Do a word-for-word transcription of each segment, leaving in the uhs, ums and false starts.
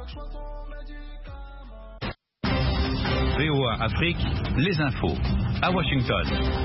V O A Afrique, les infos, à Washington.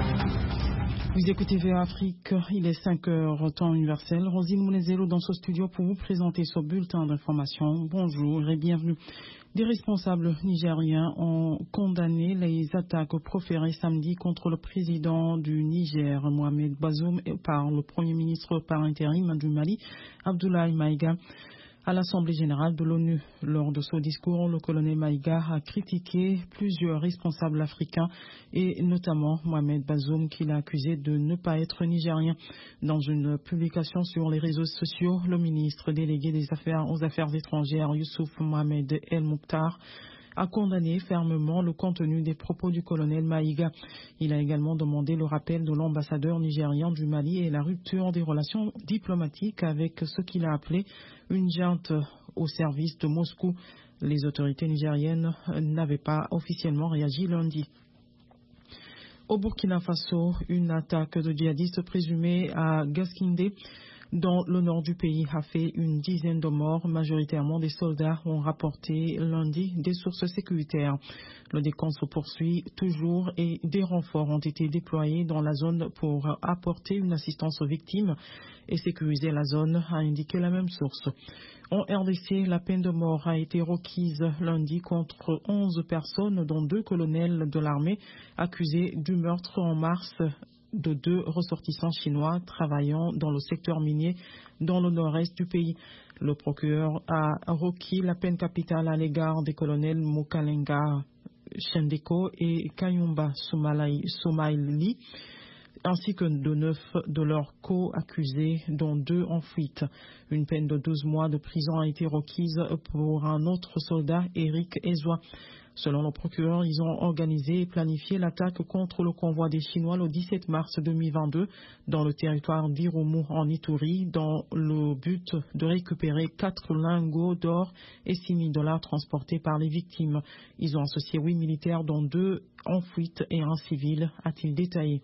Vous écoutez V O A Afrique, il est cinq heures, temps universel. Rosine Mounezelo dans ce studio pour vous présenter ce bulletin d'information. Bonjour et bienvenue. Des responsables nigériens ont condamné les attaques proférées samedi contre le président du Niger, Mohamed Bazoum, par le premier ministre par intérim du Mali, Abdoulaye Maïga. À l'Assemblée générale de l'ONU, lors de son discours, le colonel Maïga a critiqué plusieurs responsables africains et notamment Mohamed Bazoum qu'il a accusé de ne pas être nigérien. Dans une publication sur les réseaux sociaux, le ministre délégué des affaires aux affaires étrangères, Youssouf Mohamed El Mouktar, a condamné fermement le contenu des propos du colonel Maïga. Il a également demandé le rappel de l'ambassadeur nigérien du Mali et la rupture des relations diplomatiques avec ce qu'il a appelé une junte au service de Moscou. Les autorités nigériennes n'avaient pas officiellement réagi lundi. Au Burkina Faso, une attaque de djihadistes présumés à Gaskindé, dans le nord du pays, a fait une dizaine de morts. Majoritairement des soldats ont rapporté lundi des sources sécuritaires. Le décompte se poursuit toujours et des renforts ont été déployés dans la zone pour apporter une assistance aux victimes et sécuriser la zone, a indiqué la même source. En R D C, la peine de mort a été requise lundi contre onze personnes, dont deux colonels de l'armée accusés du meurtre en mars de deux ressortissants chinois travaillant dans le secteur minier dans le nord-est du pays. Le procureur a requis la peine capitale à l'égard des colonels Mokalenga Chendeko et Kayumba Soumaïli, ainsi que de neuf de leurs co-accusés, dont deux en fuite. Une peine de douze mois de prison a été requise pour un autre soldat, Eric Ezwa. Selon le procureur, ils ont organisé et planifié l'attaque contre le convoi des Chinois le dix-sept mars deux mille vingt-deux dans le territoire d'Irumu en Ituri, dans le but de récupérer quatre lingots d'or et six mille dollars transportés par les victimes. Ils ont associé huit militaires, dont deux en fuite et un civil, a-t-il détaillé.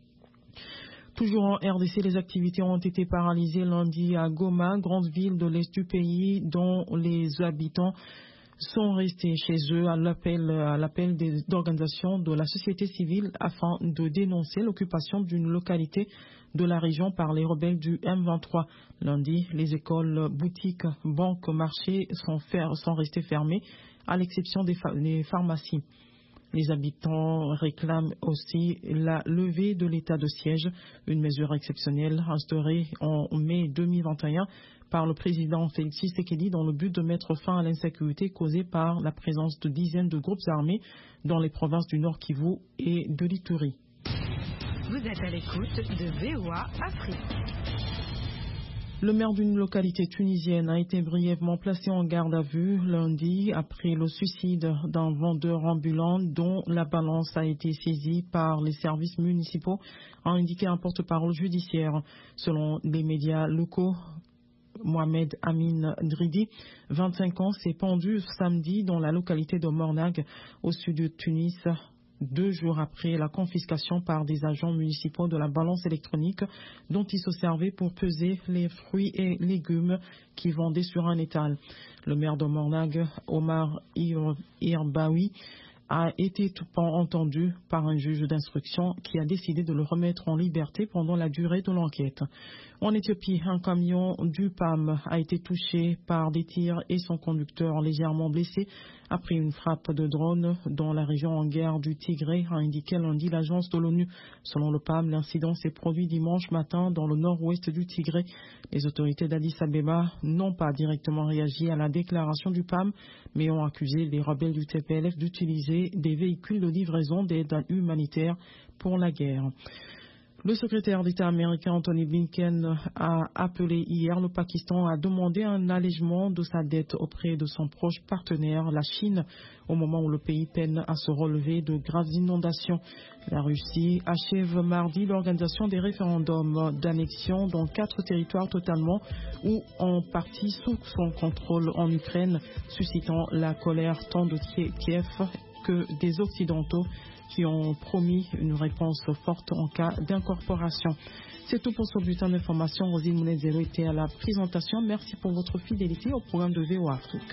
Toujours en R D C, les activités ont été paralysées lundi à Goma, grande ville de l'est du pays, dont les habitants sont restés chez eux à l'appel à l'appel des organisations de la société civile afin de dénoncer l'occupation d'une localité de la région par les rebelles du M vingt-trois. Lundi, les écoles, boutiques, banques, marchés sont, fer- sont restés fermés, à l'exception des, fa- des pharmacies. Les habitants réclament aussi la levée de l'état de siège, une mesure exceptionnelle instaurée en mai deux mille vingt et un par le président Félix Tshisekedi dans le but de mettre fin à l'insécurité causée par la présence de dizaines de groupes armés dans les provinces du Nord Kivu et de l'Ituri. Vous êtes à l'écoute de V O A Afrique. Le maire d'une localité tunisienne a été brièvement placé en garde à vue lundi après le suicide d'un vendeur ambulant dont la balance a été saisie par les services municipaux, a indiqué un porte-parole judiciaire. Selon les médias locaux, Mohamed Amin Dridi, vingt-cinq ans, s'est pendu samedi dans la localité de Mornag, au sud de Tunis, deux jours après la confiscation par des agents municipaux de la balance électronique dont ils se servaient pour peser les fruits et légumes qu'ils vendaient sur un étal. Le maire de Mornag, Omar Irbaoui, a été entendu par un juge d'instruction qui a décidé de le remettre en liberté pendant la durée de l'enquête. En Éthiopie, un camion du P A M a été touché par des tirs et son conducteur légèrement blessé après une frappe de drone dans la région en guerre du Tigré, a indiqué lundi l'agence de l'ONU. Selon le P A M, l'incident s'est produit dimanche matin dans le nord-ouest du Tigré. Les autorités d'Addis Abeba n'ont pas directement réagi à la déclaration du P A M, mais ont accusé les rebelles du T P L F d'utiliser des véhicules de livraison d'aide humanitaire pour la guerre. Le secrétaire d'État américain Anthony Blinken a appelé hier le Pakistan à demander un allègement de sa dette auprès de son proche partenaire, la Chine, au moment où le pays peine à se relever de graves inondations. La Russie achève mardi l'organisation des référendums d'annexion dans quatre territoires totalement ou en partie sous son contrôle en Ukraine, suscitant la colère tant de Kiev que des Occidentaux qui ont promis une réponse forte en cas d'incorporation. C'est tout pour ce bulletin d'information. Rosine Mounezero était à la présentation. Merci pour votre fidélité au programme de V O A Afrique.